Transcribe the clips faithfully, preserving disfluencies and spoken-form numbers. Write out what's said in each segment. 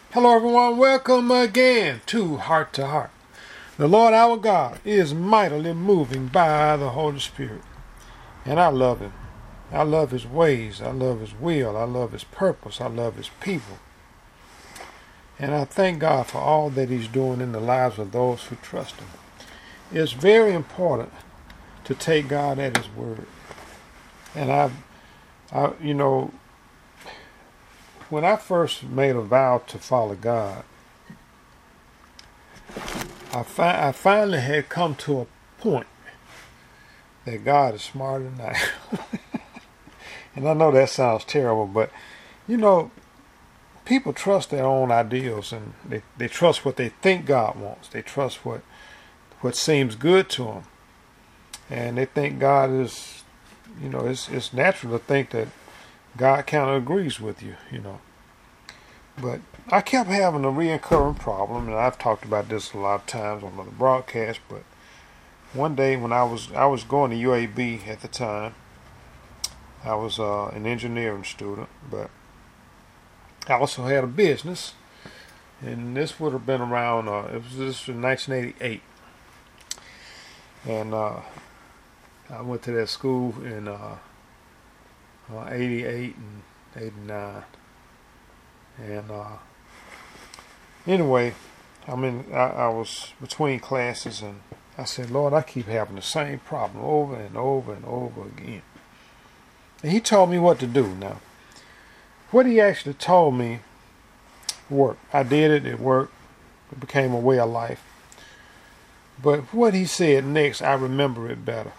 Hello everyone, welcome again to Heart to Heart. The Lord our God is mightily moving by the Holy Spirit. And I love Him. I love His ways. I love His will. I love His purpose. I love His people. And I thank God for all that He's doing in the lives of those who trust Him. It's very important to take God at His word. And I, I you know, when I first made a vow to follow God, I, fi- I finally had come to a point that God is smarter than I am. And I know that sounds terrible, but you know, people trust their own ideals, and they, they trust what they think God wants. They trust what what seems good to them, and they think God is, you know, it's it's natural to think that God kind of agrees with you, you know. But I kept having a reoccurring problem, and I've talked about this a lot of times on the broadcast. But one day when I was I was going to U A B at the time, I was uh, an engineering student, but I also had a business, and this would have been around. Uh, it was this was nineteen eighty-eight, and uh, I went to that school in uh, uh, eighty-eight and eighty-nine. And uh, anyway, I mean, I, I was between classes, and I said, Lord, I keep having the same problem over and over and over again. And He told me what to do. Now, what He actually told me worked. I did it, it worked. It became a way of life. But what He said next, I remember it better.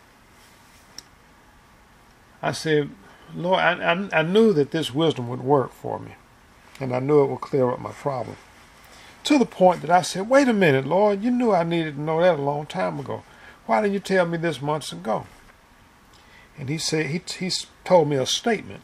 I said, Lord, I, I, I knew that this wisdom would work for me. And I knew it would clear up my problem. To the point that I said, wait a minute, Lord, you knew I needed to know that a long time ago. Why didn't you tell me this months ago? And he said, he, he told me a statement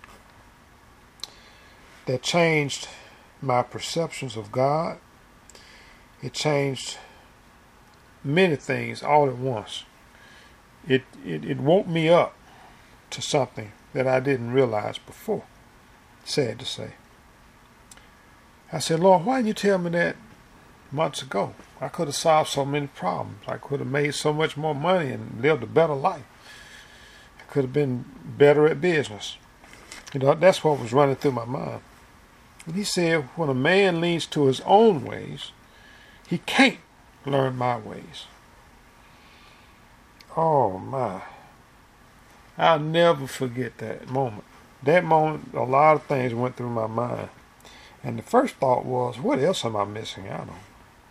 that changed my perceptions of God. It changed many things all at once. It, it, it woke me up to something that I didn't realize before. Sad to say. I said, Lord, why didn't you tell me that months ago? I could have solved so many problems. I could have made so much more money and lived a better life. I could have been better at business. You know, that's what was running through my mind. And He said, when a man leans to his own ways, he can't learn my ways. Oh, my. I'll never forget that moment. That moment, a lot of things went through my mind. And the first thought was, what else am I missing out on?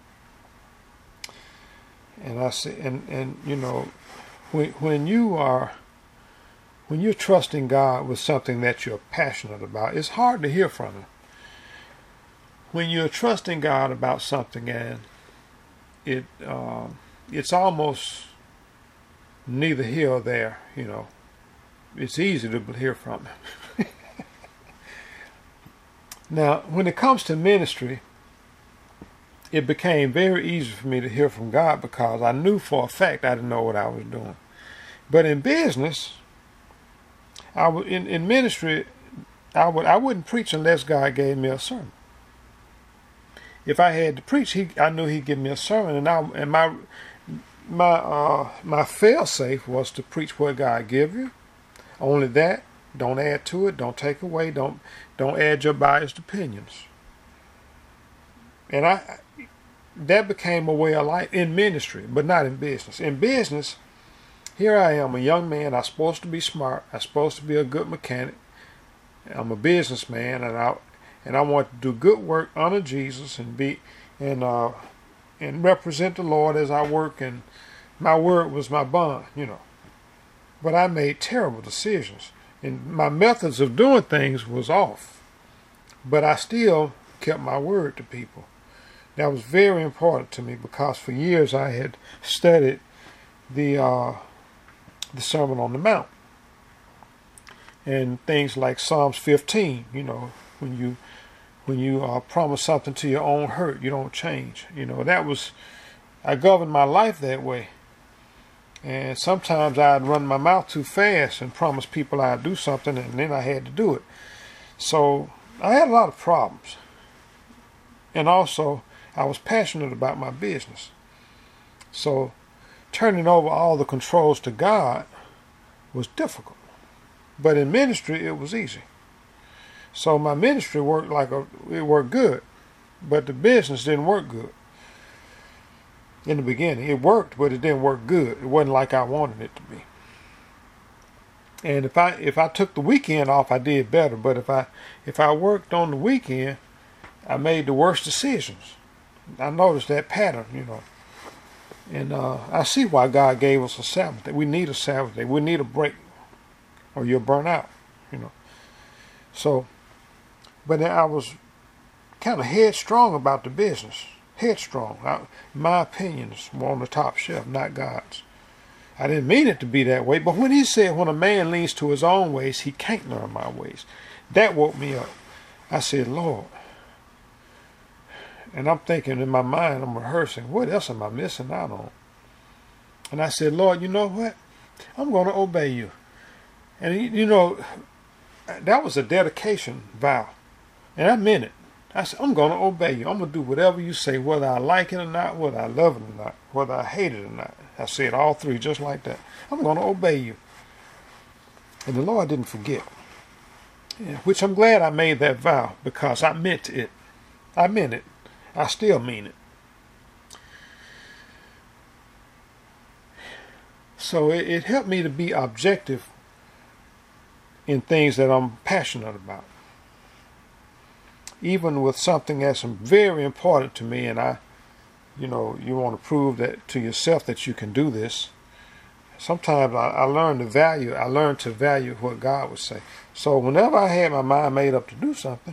And I said, and, and you know, when when you are when you're trusting God with something that you're passionate about, it's hard to hear from Him. When you're trusting God about something and it uh, it's almost neither here or there, you know, it's easy to hear from Him. Now, when it comes to ministry, it became very easy for me to hear from God because I knew for a fact I didn't know what I was doing. But in business, I w- in, in ministry, I, would, I wouldn't preach unless God gave me a sermon. If I had to preach, he, I knew He'd give me a sermon, and, I, and my my uh, my fail-safe was to preach what God give you. Only that. Don't add to it. Don't take away. Don't don't add your biased opinions. And I that became a way of life in ministry, but not in business. In business, here I am, a young man. I'm supposed to be smart. I'm supposed to be a good mechanic. I'm a businessman, and I and I want to do good work, honor Jesus, and be and uh and represent the Lord as I work. And my word was my bond, you know. But I made terrible decisions. And my methods of doing things was off. But I still kept my word to people. That was very important to me because for years I had studied the uh, the Sermon on the Mount. And things like Psalms fifteen, you know, when you when you uh, promise something to your own hurt, you don't change. You know, that was, I governed my life that way. And sometimes I'd run my mouth too fast and promise people I'd do something, and then I had to do it. So I had a lot of problems. and also I was passionate about my business. So turning over all the controls to God was difficult. But in ministry, it was easy. So my ministry worked like a, it worked good, but the business didn't work good. In the beginning, it worked, but it didn't work good. It wasn't like I wanted it to be. And if I if I took the weekend off, I did better. But if I if I worked on the weekend, I made the worst decisions. I noticed that pattern, you know. And uh, I see why God gave us a Sabbath day. We need a Sabbath day. We need a break, or you'll burn out, you know. So, but I was kind of headstrong about the business. Headstrong. I, my opinions were on the top shelf, not God's. I didn't mean it to be that way, but when he said, when a man leans to his own ways, he can't learn my ways, that woke me up. I said, Lord. And I'm thinking in my mind, I'm rehearsing, what else am I missing out on? And I said, Lord, you know what? I'm going to obey you. And you know, that was a dedication vow. And I meant it. I said, I'm going to obey you. I'm going to do whatever you say, whether I like it or not, whether I love it or not, whether I hate it or not. I said all three just like that. I'm going to obey you. And the Lord didn't forget. Which I'm glad I made that vow, because I meant it. I meant it. I still mean it. So it, it helped me to be objective in things that I'm passionate about. Even with something that's very important to me, and I, you know, you want to prove that to yourself that you can do this. Sometimes I, I learn to value, I learn to value what God would say. So whenever I had my mind made up to do something,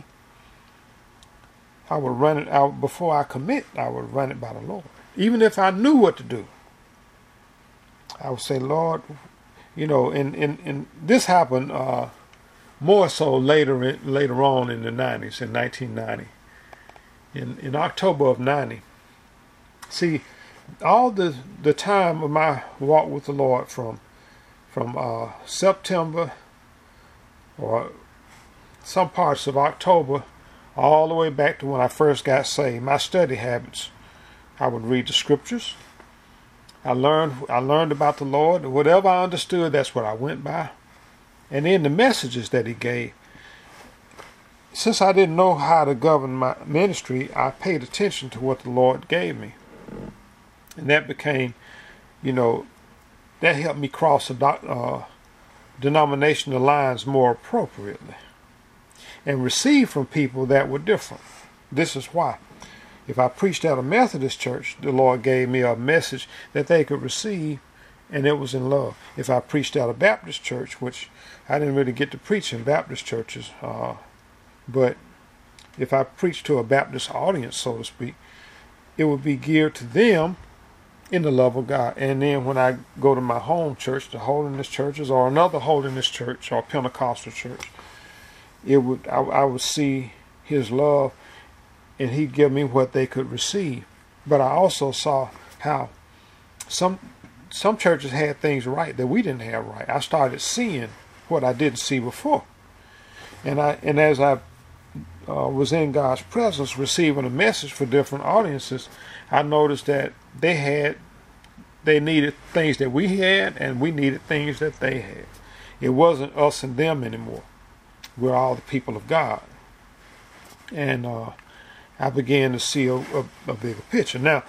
I would run it out before I commit. I would run it by the Lord. Even if I knew what to do, I would say, Lord, you know, and, and, and this happened uh, more so later in, later on in the nineties, in nineteen ninety. In, in October of ninety. See, all the, the time of my walk with the Lord from, from uh, September or some parts of October all the way back to when I first got saved, my study habits. I would read the scriptures. I learned I learned about the Lord. Whatever I understood, that's what I went by. And then the messages that he gave. Since I didn't know how to govern my ministry, I paid attention to what the Lord gave me. And that became, you know, that helped me cross the uh, denominational lines more appropriately. And receive from people that were different. This is why. If I preached at a Methodist church, the Lord gave me a message that they could receive, and it was in love. If I preached at a Baptist church, which I didn't really get to preach in Baptist churches, uh, but if I preached to a Baptist audience, so to speak, it would be geared to them in the love of God. And then when I go to my home church, the Holiness churches, or another Holiness church, or Pentecostal church, it would I, I would see his love, and he'd give me what they could receive. But I also saw how some some churches had things right that we didn't have right. I started seeing what I didn't see before, and I and as I uh, was in God's presence, receiving a message for different audiences, I noticed that they had they needed things that we had, and we needed things that they had. It wasn't us and them anymore. We're all the people of God. And uh, I began to see a, a, a bigger picture. Now,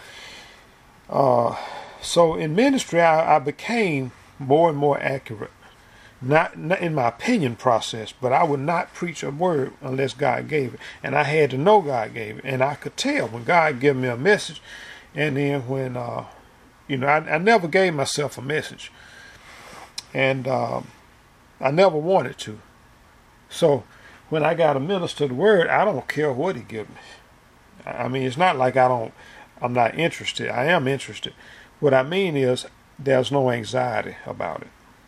uh, so in ministry, I, I became more and more accurate. Not, not in my opinion process, but I would not preach a word unless God gave it. And I had to know God gave it. And I could tell when God gave me a message. And then when, uh, you know, I, I never gave myself a message. And uh, I never wanted to. So when I got to minister the word, I don't care what he gives me. I mean, it's not like I don't, I'm not interested. I am interested. What I mean is there's no anxiety about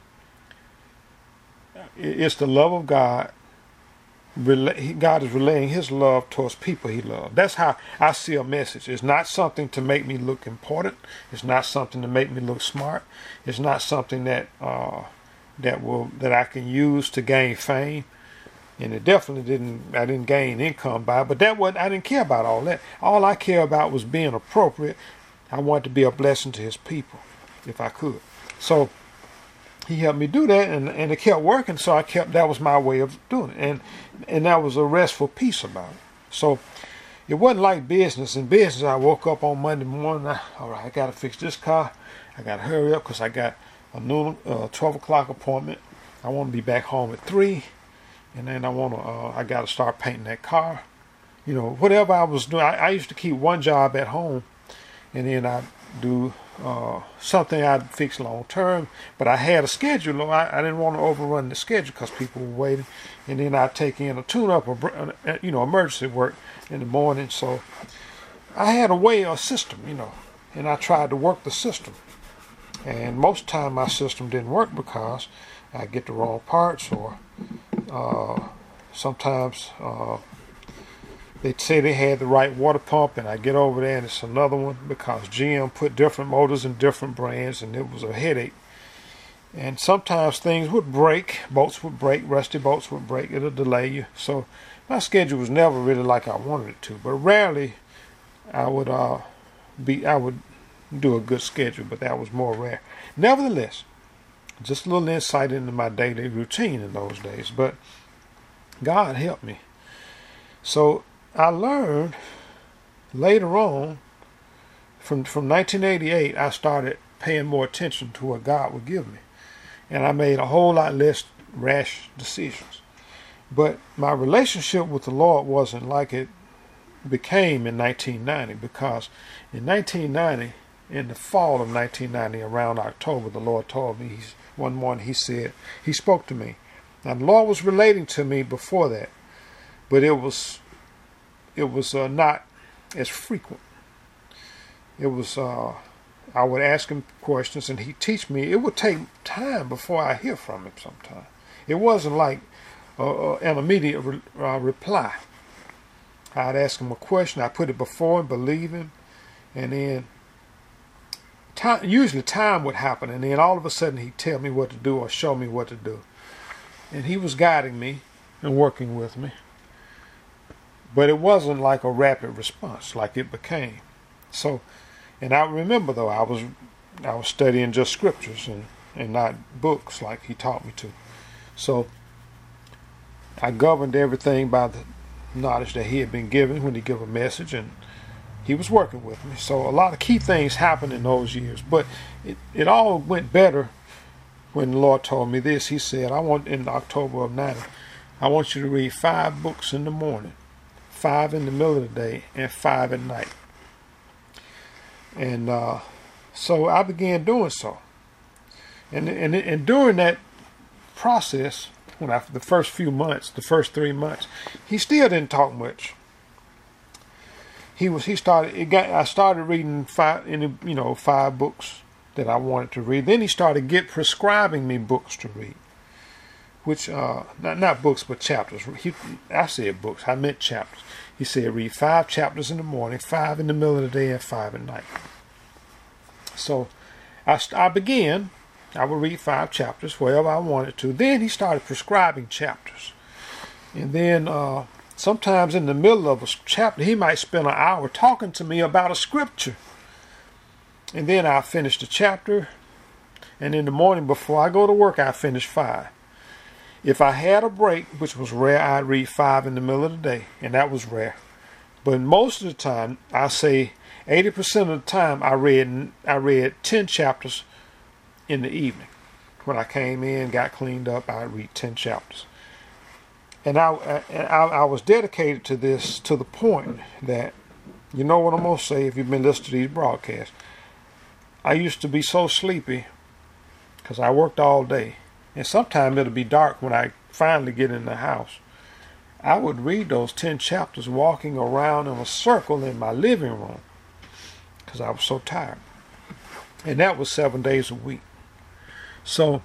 it. It's the love of God. God is relaying his love towards people he loves. That's how I see a message. It's not something to make me look important. It's not something to make me look smart. It's not something that uh, that will that I can use to gain fame. And it definitely didn't, I didn't gain income by it, but that wasn't, I didn't care about all that. All I care about was being appropriate. I wanted to be a blessing to his people, if I could. So he helped me do that, and, and it kept working, so I kept, that was my way of doing it. And, and that was a restful peace about it. So it wasn't like business. In business, I woke up on Monday morning, I, all right, I got to fix this car. I got to hurry up because I got a noon, uh, twelve o'clock appointment. I want to be back home at three. And then I want to, uh, I got to start painting that car. You know, whatever I was doing, I, I used to keep one job at home, and then I'd do uh, something I'd fix long term. But I had a schedule. I, I didn't want to overrun the schedule because people were waiting. And then I'd take in a tune-up, or, you know, emergency work in the morning. So I had a way, a system, you know, and I tried to work the system. And most of the time my system didn't work because I get the wrong parts, or Uh, sometimes uh, they'd say they had the right water pump, and I get over there and it's another one because G M put different motors in different brands, and it was a headache. And sometimes things would break, bolts would break, rusty bolts would break, it'll delay you. So my schedule was never really like I wanted it to, but rarely I would uh, be I would do a good schedule, but that was more rare. Nevertheless, just a little insight into my daily routine in those days. But God helped me. So I learned later on, from, from nineteen eighty-eight, I started paying more attention to what God would give me. And I made a whole lot less rash decisions. But my relationship with the Lord wasn't like it became in nineteen ninety, because in nineteen ninety, in the fall of nineteen ninety, around October, the Lord told me, he's, one morning he said, he spoke to me. Now the Lord was relating to me before that, but it was it was uh, not as frequent. It was, uh, I would ask him questions and he'd teach me. It would take time before I hear from him sometimes. It wasn't like uh, an immediate re uh, reply. I'd ask him a question, I'd put it before him, believe him, and then Time, usually time would happen, and then all of a sudden he'd tell me what to do or show me what to do. And he was guiding me and working with me. But it wasn't like a rapid response like it became. So, and I remember though, I was I was studying just scriptures and, and not books like he taught me to. So I governed everything by the knowledge that he had been given when he gave a message, and he was working with me. So a lot of key things happened in those years. But it, it all went better when the Lord told me this. He said, I want, in October of ninety, I want you to read five books in the morning, five in the middle of the day, and five at night. And uh, so I began doing so. And, and, and during that process, when I, the first few months, the first three months, he still didn't talk much. He was. He started. It got. I started reading five. In the, you know, five books that I wanted to read. Then he started get prescribing me books to read, which uh, not not books but chapters. He, I said books. I meant chapters. He said read five chapters in the morning, five in the middle of the day, and five at night. So I I began. I would read five chapters wherever I wanted to. Then he started prescribing chapters, and then. Uh, Sometimes in the middle of a chapter, he might spend an hour talking to me about a scripture. And then I'll finish the chapter. And in the morning before I go to work, I finish five. If I had a break, which was rare, I'd read five in the middle of the day. And that was rare. But most of the time, I say eighty percent of the time, I read, I read ten chapters in the evening. When I came in, got cleaned up, I'd read ten chapters. And I, I, I was dedicated to this to the point that, you know what I'm going to say if you've been listening to these broadcasts. I used to be so sleepy because I worked all day. And sometimes it'll be dark when I finally get in the house. I would read those ten chapters walking around in a circle in my living room because I was so tired. And that was seven days a week. So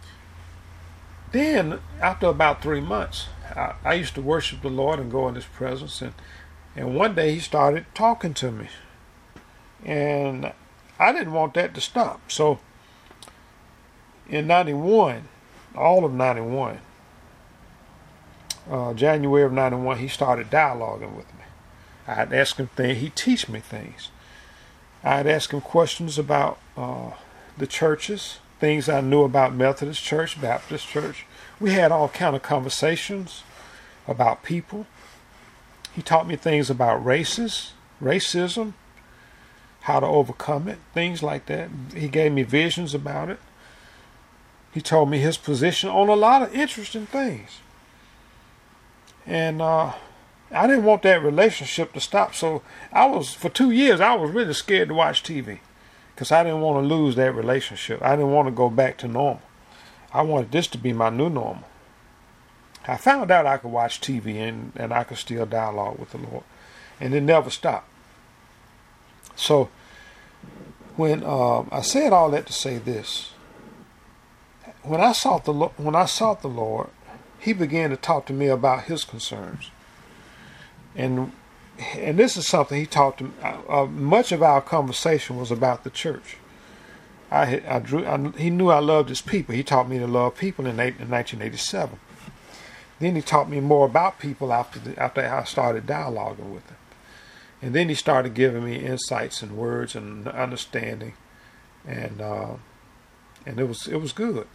then, after about three months, I, I used to worship the Lord and go in His presence. And, and one day He started talking to me. And I didn't want that to stop. So in ninety-one, all of ninety-one, uh, January of ninety-one, he started dialoguing with me. I'd ask him things. He'd teach me things. I'd ask him questions about uh, the churches, things I knew about Methodist Church, Baptist Church. We had all kind of conversations about people. He taught me things about races, racism, how to overcome it, things like that. He gave me visions about it. He told me his position on a lot of interesting things. And uh, I didn't want that relationship to stop. So I was, for two years, I was really scared to watch T V because I didn't want to lose that relationship. I didn't want to go back to normal. I wanted this to be my new normal. I found out I could watch T V and, and I could still dialogue with the Lord. And it never stopped. So when uh, I said all that to say this, when I sought the when I sought the Lord, He began to talk to me about His concerns, and and this is something He talked to me. Uh, much of our conversation was about the church. I, had, I drew. I, he knew I loved His people. He taught me to love people in, in nineteen eighty-seven. Then He taught me more about people after the, after I started dialoguing with Him, and then He started giving me insights and words and understanding, and uh, and it was it was good.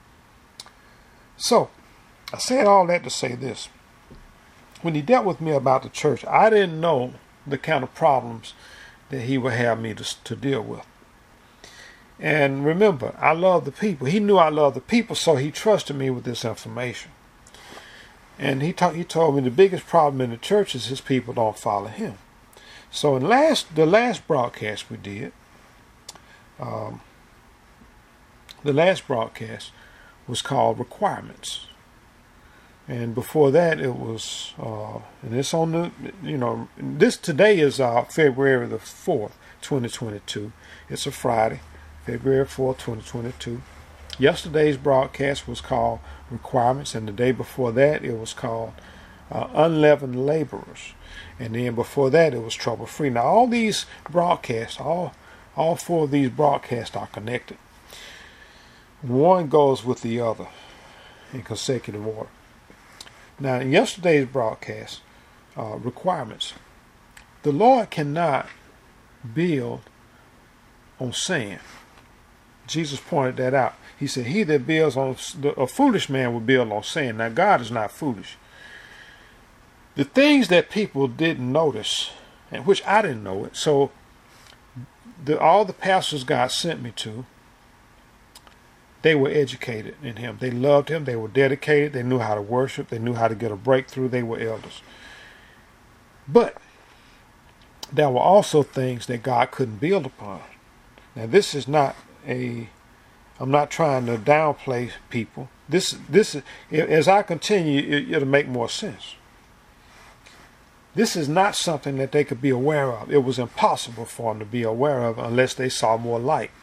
So, I said all that to say this. When He dealt with me about the church, I didn't know the kind of problems that He would have me to, to deal with. And remember, I love the people. He knew I loved the people, so He trusted me with this information. And he, ta- he told me the biggest problem in the church is His people don't follow Him. So in last the last broadcast we did, um, the last broadcast was called Requirements. And before that it was, uh, and it's on the, you know, this today is uh, February the fourth, twenty twenty-two. It's a Friday, February fourth, twenty twenty-two. Yesterday's broadcast was called Requirements, and the day before that it was called uh, Unleavened Laborers. And then before that it was Trouble Free. Now all these broadcasts, all, all four of these broadcasts are connected. One goes with the other in consecutive order. Now, in yesterday's broadcast, uh, Requirements, the Lord cannot build on sand. Jesus pointed that out. He said, he that builds on, a foolish man will build on sand. Now, God is not foolish. The things that people didn't notice, and which I didn't know it, so the, all the pastors God sent me to, they were educated in Him. They loved Him. They were dedicated. They knew how to worship. They knew how to get a breakthrough. They were elders. But there were also things that God couldn't build upon. Now, this is not a, I'm not trying to downplay people. This, this, as I continue, it, it'll make more sense. This is not something that they could be aware of. It was impossible for them to be aware of unless they saw more light.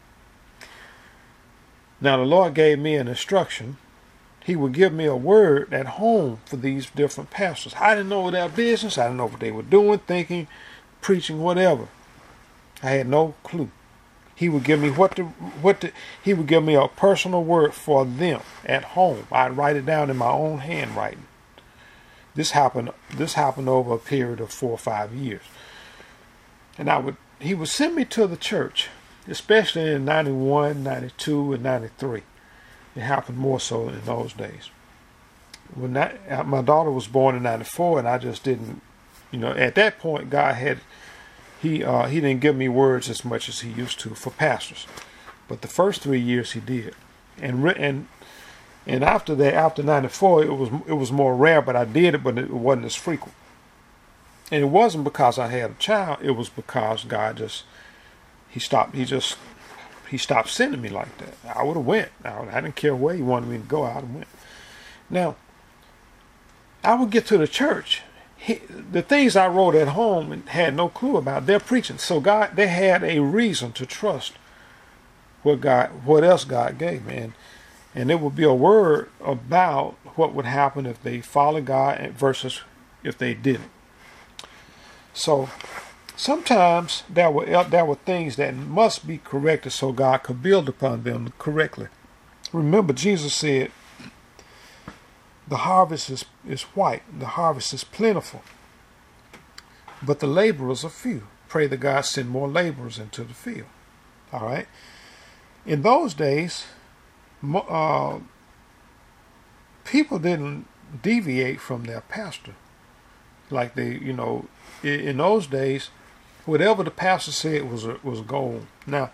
Now the Lord gave me an instruction. He would give me a word at home for these different pastors. I didn't know their business. I didn't know what they were doing, thinking, preaching, whatever. I had no clue. He would give me what to, what to, he would give me a personal word for them at home. I'd write it down in my own handwriting. This happened. This happened over a period of four or five years. And I would. He would send me to the church, especially in ninety-one, ninety-two, and ninety-three. It happened more so in those days. When that, my daughter was born in ninety-four, and I just didn't, you know, at that point, God had, he uh, he didn't give me words as much as He used to for pastors. But the first three years He did, and and and after that, after ninety-four, it was it was more rare. But I did it, but it wasn't as frequent. And it wasn't because I had a child. It was because God just, He stopped. He just, He stopped sending me like that. I would have went. I, would, I didn't care where He wanted me to go. I would have went. Now, I would get to the church. He, the things I wrote at home and had no clue about, they're preaching. So God, they had a reason to trust what God, what else God gave me. And, and it would be a word about what would happen if they followed God versus if they didn't. So sometimes there were there were things that must be corrected so God could build upon them correctly. Remember, Jesus said, the harvest is, is white, the harvest is plentiful, but the laborers are few. Pray that God send more laborers into the field. All right. In those days, uh, people didn't deviate from their pastor. Like they, you know, in, in those days, whatever the pastor said was a, was gold. Now,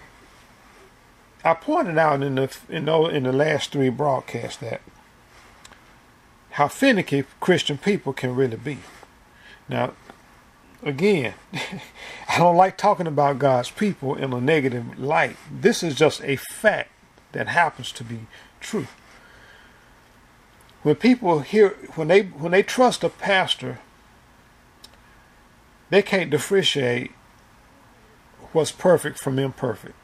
I pointed out in the in the, in the last three broadcasts that how finicky Christian people can really be. Now, again, I don't like talking about God's people in a negative light. This is just a fact that happens to be true. When people hear, when they when they trust a pastor, they can't differentiate what's perfect from imperfect.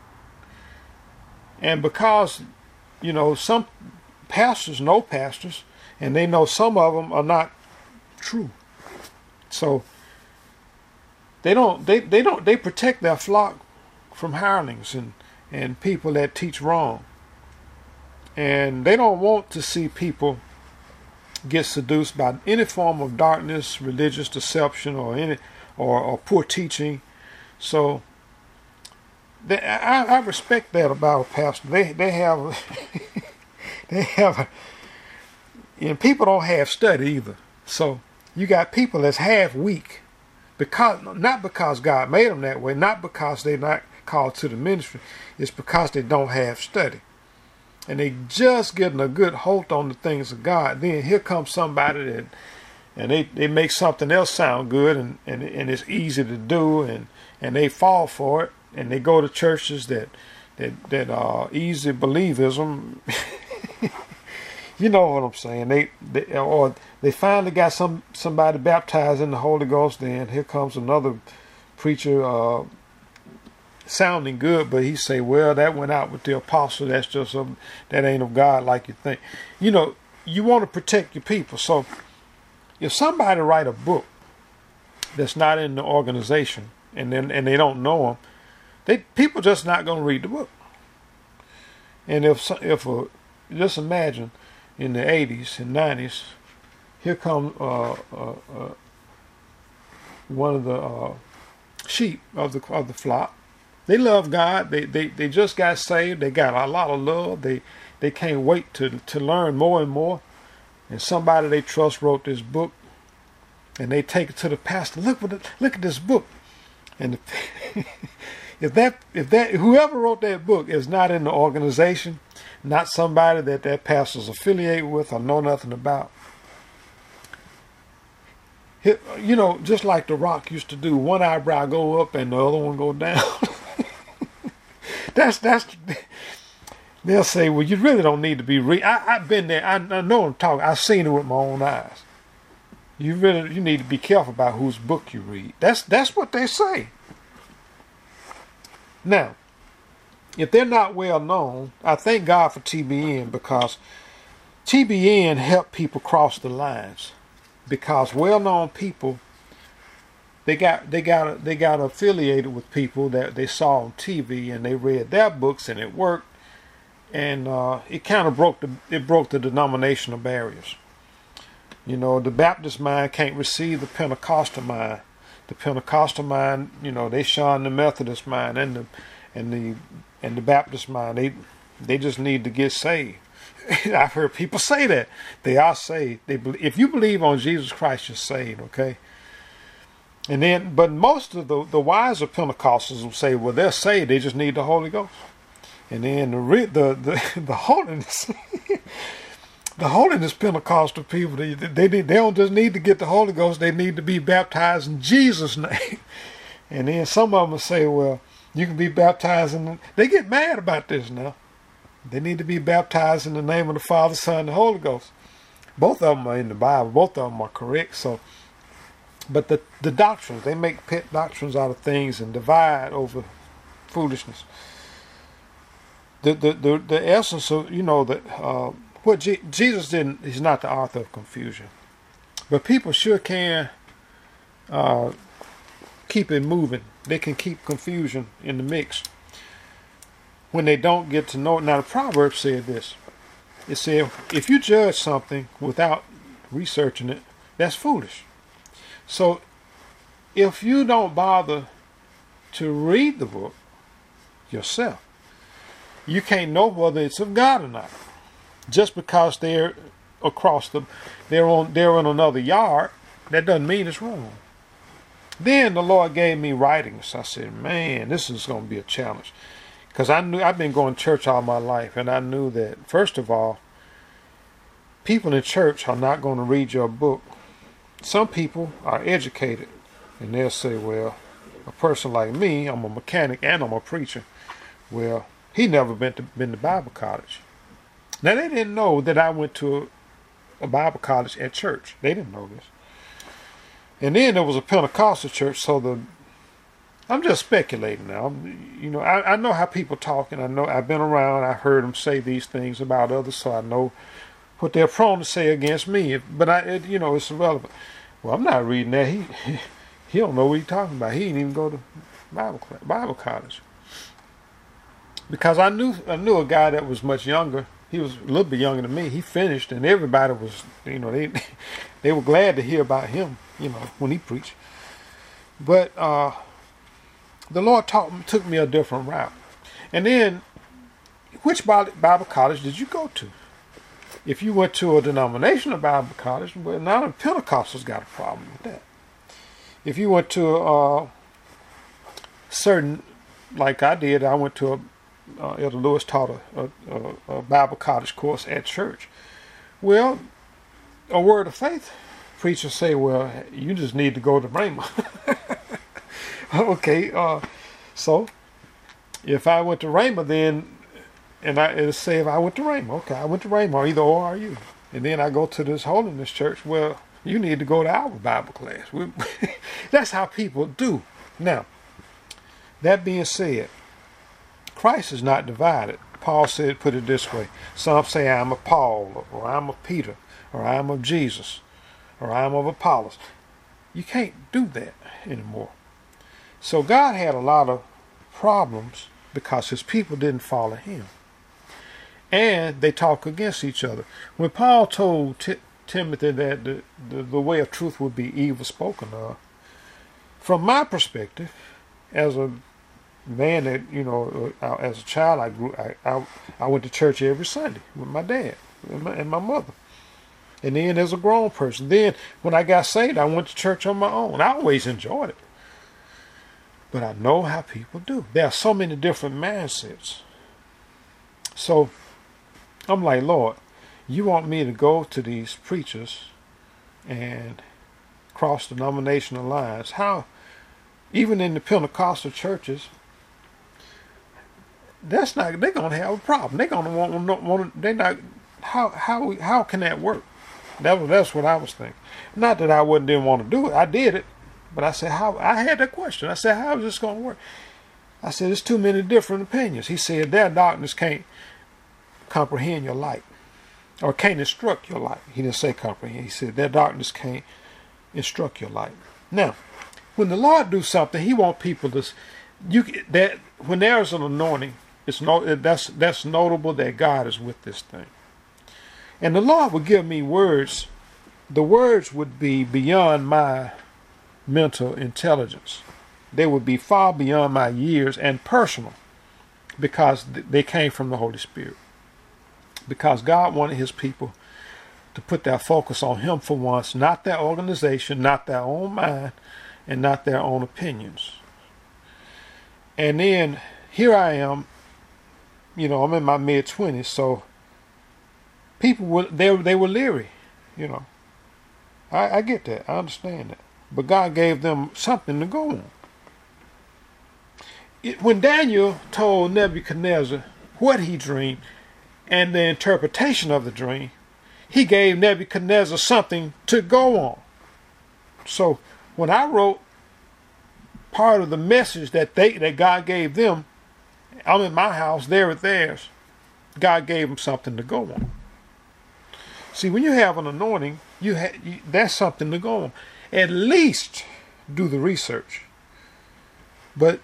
And because, you know, some pastors know pastors, and they know some of them are not true. So they don't they, they don't they protect their flock from hirelings and, and people that teach wrong. And they don't want to see people get seduced by any form of darkness, religious deception, or any or, or poor teaching. So they, I, I respect that about a pastor. They they have they have a, and people don't have study either. So you got people that's half weak, because not because God made them that way, not because they're not called to the ministry. It's because they don't have study. And they just getting a good hold on the things of God. Then here comes somebody that, and they, they make something else sound good, and, and, and it's easy to do, and, and they fall for it, and they go to churches that that that are easy believism. You know what I'm saying? They, they or they finally got some somebody baptized in the Holy Ghost. Then here comes another preacher. Uh, sounding good, but he say, well, that went out with the apostle. That's just some, that ain't of God like you think. You know, you want to protect your people. So if somebody write a book that's not in the organization, and then and they don't know them, they people just not going to read the book. And if if a, just imagine in the eighties and nineties, here comes uh, uh, uh, one of the uh, sheep of the of the flock. They love God. They, they they just got saved. They got a lot of love. They they can't wait to to learn more and more. And somebody they trust wrote this book, and they take it to the pastor. Look what the, look at this book. And the, if that if that whoever wrote that book is not in the organization, not somebody that that pastor's affiliated with or know nothing about. You know, just like The Rock used to do, one eyebrow go up and the other one go down. That's that's. They'll say, "Well, you really don't need to be read." I, I've been there. I, I know I'm talking. I've seen it with my own eyes. You really, you need to be careful about whose book you read. That's that's what they say. Now, if they're not well known, I thank God for T B N, because T B N helped people cross the lines. Because well-known people, They got they got they got affiliated with people that they saw on T V, and they read their books, and it worked, and uh, it kind of broke the it broke the denominational barriers. You know, the Baptist mind can't receive the Pentecostal mind. The Pentecostal mind, you know, they shun the Methodist mind and the and the and the Baptist mind. They they just need to get saved. I've heard people say that they are saved. They if you believe on Jesus Christ, you're saved. Okay. And then, but most of the, the wiser Pentecostals will say, well, they're saved, they just need the Holy Ghost. And then the the the, the holiness, the holiness Pentecostal people, they they they don't just need to get the Holy Ghost, they need to be baptized in Jesus' name. And then some of them will say, well, you can be baptized in. The, they get mad about this now. They need to be baptized in the name of the Father, Son, and the Holy Ghost. Both of them are in the Bible. Both of them are correct. So. But the, the doctrines, they make pet doctrines out of things and divide over foolishness. The the the, the essence of, you know, that uh, what G- Jesus didn't, he's not the author of confusion. But people sure can uh, keep it moving. They can keep confusion in the mix when they don't get to know it. Now the Proverbs said this. It said, if you judge something without researching it, that's foolish. So if you don't bother to read the book yourself, you can't know whether it's of God or not. Just because they're across the, they're on, they're in another yard, that doesn't mean it's wrong. Then the Lord gave me writings. I said, man, this is going to be a challenge. Because I knew, I've been going to church all my life, and I knew that, first of all, people in church are not going to read your book. Some people are educated, and they'll say, well, a person like me, I'm a mechanic and I'm a preacher. Well, he never been to, been to Bible college. Now, they didn't know that I went to a, a Bible college at church. They didn't know this. And then there was a Pentecostal church, so the I'm just speculating now. You know, I, I know how people talk, and I know I've been around. I heard them say these things about others, so I know what they're prone to say against me. But I, it, you know, it's irrelevant. Well, I'm not reading that. He, he, he don't know what he's talking about. He didn't even go to Bible Bible college. Because I knew I knew a guy that was much younger. He was a little bit younger than me. He finished, and everybody was, you know, they they were glad to hear about him, you know, when he preached. But uh, the Lord taught, took me a different route. And then, which Bible college did you go to? If you went to a denominational Bible college, well, now the Pentecostals got a problem with that. If you went to a uh, certain, like I did, I went to a, uh, Elder Lewis taught a, a, a Bible college course at church. Well, a Word of Faith preachers say, well, you just need to go to Rhema. Okay, uh, so if I went to Rhema, then, and I it'll say if I went to Rhema, okay, I went to Rhema, either or are you. And then I go to this holiness church, well, you need to go to our Bible class. We, that's how people do. Now, that being said, Christ is not divided. Paul said, put it this way. Some say I'm of Paul, or I'm of Peter, or I'm of Jesus, or I'm of Apollos. You can't do that anymore. So God had a lot of problems because his people didn't follow him. And they talk against each other. When Paul told T Timothy that the, the, the way of truth would be evil spoken of, from my perspective, as a man that, you know, uh, as a child, I grew, I, I, I went to church every Sunday with my dad and my, and my mother. And then as a grown person, then when I got saved, I went to church on my own. I always enjoyed it. But I know how people do. There are so many different mindsets. So I'm like, Lord, you want me to go to these preachers and cross denominational lines? How, even in the Pentecostal churches, that's not, they're going to have a problem. They're going to want, want they're not, how, how, how can that work? That was, that's what I was thinking. Not that I wouldn't didn't want to do it. I did it. But I said, how? I had that question. I said, how is this going to work? I said, there's too many different opinions. He said, their darkness can't comprehend your light, or can't instruct your light. He didn't say comprehend. He said, their darkness can't instruct your light. Now, when the Lord do something, he wants people to, you that when there's an anointing, it's no, that's that's notable that God is with this thing. And the Lord would give me words. The words would be beyond my mental intelligence. They would be far beyond my years and personal, because th they came from the Holy Spirit. Because God wanted his people to put their focus on him for once, not their organization, not their own mind, and not their own opinions. And then here I am, you know, I'm in my mid twenties, so people were they they were leery, you know. I, I get that, I understand that. But God gave them something to go on. It, when Daniel told Nebuchadnezzar what he dreamed and the interpretation of the dream, he gave Nebuchadnezzar something to go on. So when I wrote part of the message that they that God gave them, I'm in my house, they're at theirs. God gave them something to go on. See, when you have an anointing, you, ha you that's something to go on. At least do the research. But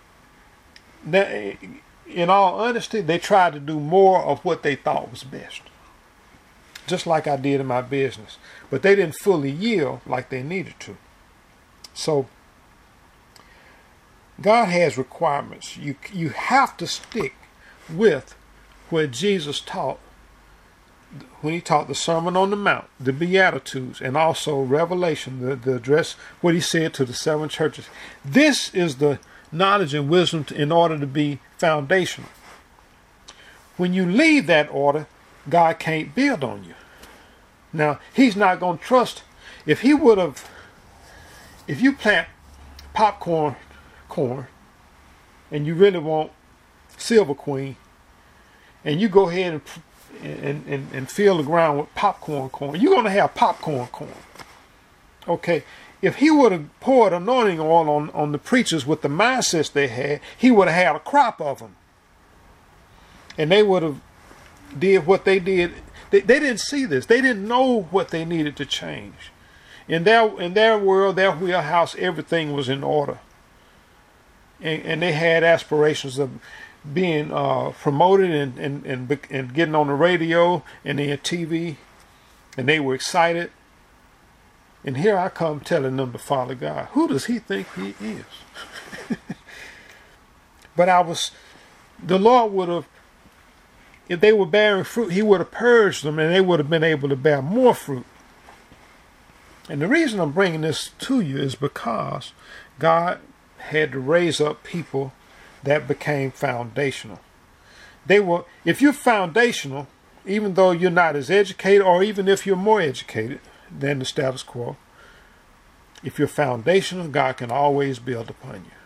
in all honesty, they tried to do more of what they thought was best. just like I did in my business. But they didn't fully yield like they needed to. So God has requirements. You, you have to stick with what Jesus taught when he taught the Sermon on the Mount, the Beatitudes, and also Revelation, the, the address, what he said to the seven churches. This is the knowledge and wisdom to, in order to be foundational. When you leave that order, God can't build on you. Now, he's not going to trust. If he would have, if you plant popcorn corn and you really want Silver Queen, and you go ahead and And, and, and fill the ground with popcorn corn, you're going to have popcorn corn. Okay, if he would have poured anointing oil on, on the preachers with the mindsets they had, he would have had a crop of them. And they would have did what they did. They, they didn't see this. They didn't know what they needed to change. In their, in their world, their wheelhouse, everything was in order. And, and they had aspirations of being uh, promoted and, and, and, and getting on the radio and then T V, and they were excited. And here I come telling them to follow God. Who does he think he is? But I was, the Lord would have, if they were bearing fruit, he would have purged them and they would have been able to bear more fruit. And the reason I'm bringing this to you is because God had to raise up people that became foundational. They were, if you're foundational, even though you're not as educated, or even if you're more educated than the status quo, if you're foundational, God can always build upon you.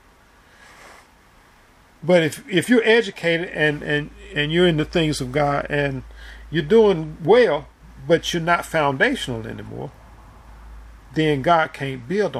But if if you're educated and, and, and you're in the things of God and you're doing well, but you're not foundational anymore, then God can't build on you.